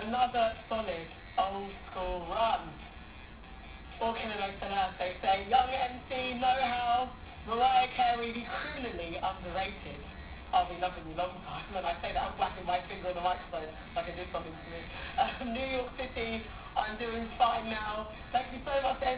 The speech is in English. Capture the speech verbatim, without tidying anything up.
another solid old school run. Walking in Oaks, they say young M C Know-How, Mariah Carey, criminally underrated. I'll be loving you long time, and I say that I'm whacking my finger on the microphone like I did something to me. Um, New York City, I'm doing fine now. Thank you so much,